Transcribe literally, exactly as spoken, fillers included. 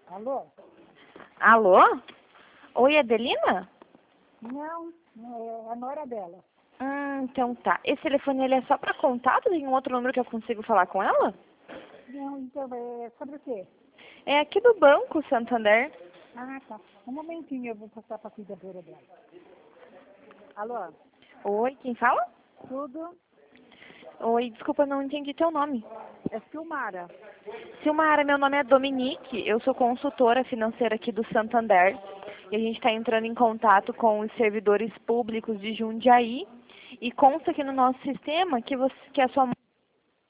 Alô? Alô? Oi, Adelina? Não, é a nora dela. Hum, então tá. Esse telefone ele é só para contato? Tem um outro número que eu consigo falar com ela? Não, então, é sobre o quê? É aqui do Banco Santander. Ah, tá. Um momentinho, eu vou passar para a cuidadora dela. Alô? Oi, quem fala? Tudo? Oi, desculpa, não entendi teu nome. É Silmara. Silmara, meu nome é Dominique, eu sou consultora financeira aqui do Santander. E a gente está entrando em contato com os servidores públicos de Jundiaí. E consta aqui no nosso sistema que, você, que a sua